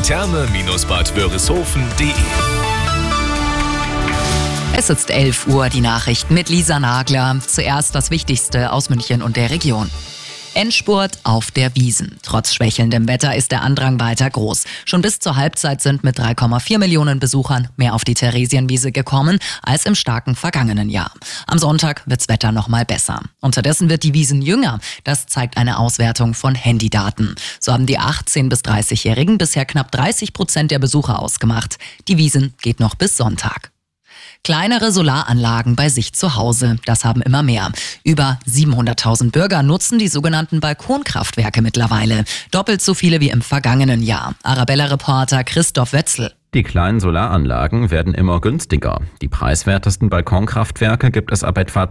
Therme-Bad Wörishofen.de. Es ist 11 Uhr, die Nachrichten mit Lisa Nagler. Zuerst das Wichtigste aus München und der Region. Endspurt auf der Wiesn. Trotz schwächelndem Wetter ist der Andrang weiter groß. Schon bis zur Halbzeit sind mit 3,4 Millionen Besuchern mehr auf die Theresienwiese gekommen als im starken vergangenen Jahr. Am Sonntag wird's Wetter noch mal besser. Unterdessen wird die Wiesn jünger. Das zeigt eine Auswertung von Handydaten. So haben die 18- bis 30-Jährigen bisher knapp 30% der Besucher ausgemacht. Die Wiesn geht noch bis Sonntag. Kleinere Solaranlagen bei sich zu Hause, das haben immer mehr. Über 700.000 Bürger nutzen die sogenannten Balkonkraftwerke mittlerweile. Doppelt so viele wie im vergangenen Jahr. Arabella-Reporter Christoph Wetzel. Die kleinen Solaranlagen werden immer günstiger. Die preiswertesten Balkonkraftwerke gibt es ab etwa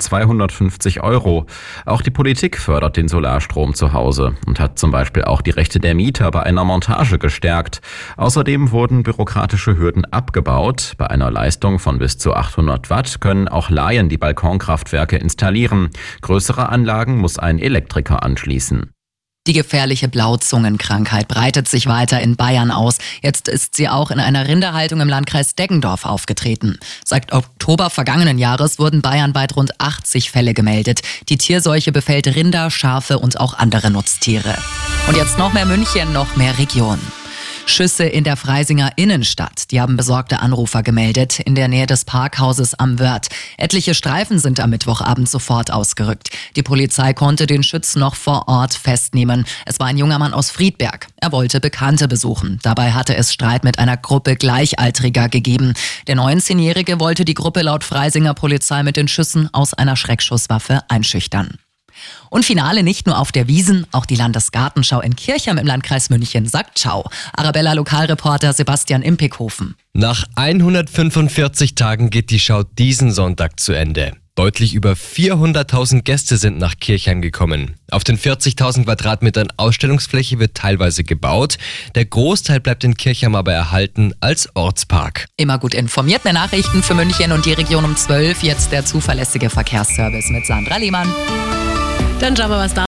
250 €. Auch die Politik fördert den Solarstrom zu Hause und hat zum Beispiel auch die Rechte der Mieter bei einer Montage gestärkt. Außerdem wurden bürokratische Hürden abgebaut. Bei einer Leistung von bis zu 800 Watt können auch Laien die Balkonkraftwerke installieren. Größere Anlagen muss ein Elektriker anschließen. Die gefährliche Blauzungenkrankheit breitet sich weiter in Bayern aus. Jetzt ist sie auch in einer Rinderhaltung im Landkreis Deggendorf aufgetreten. Seit Oktober vergangenen Jahres wurden bayernweit rund 80 Fälle gemeldet. Die Tierseuche befällt Rinder, Schafe und auch andere Nutztiere. Und jetzt noch mehr München, noch mehr Region. Schüsse in der Freisinger Innenstadt. Die haben besorgte Anrufer gemeldet, in der Nähe des Parkhauses am Wörth. Etliche Streifen sind am Mittwochabend sofort ausgerückt. Die Polizei konnte den Schützen noch vor Ort festnehmen. Es war ein junger Mann aus Friedberg. Er wollte Bekannte besuchen. Dabei hatte es Streit mit einer Gruppe Gleichaltriger gegeben. Der 19-Jährige wollte die Gruppe laut Freisinger Polizei mit den Schüssen aus einer Schreckschusswaffe einschüchtern. Und Finale nicht nur auf der Wiesn, auch die Landesgartenschau in Kirchheim im Landkreis München sagt Ciao. Arabella-Lokalreporter Sebastian Impekhofen. Nach 145 Tagen geht die Schau diesen Sonntag zu Ende. Deutlich über 400.000 Gäste sind nach Kirchheim gekommen. Auf den 40.000 Quadratmetern Ausstellungsfläche wird teilweise gebaut. Der Großteil bleibt in Kirchheim aber erhalten als Ortspark. Immer gut informiert, mehr Nachrichten für München und die Region um 12. Jetzt der zuverlässige Verkehrsservice mit Sandra Lehmann. Dann schauen wir, was da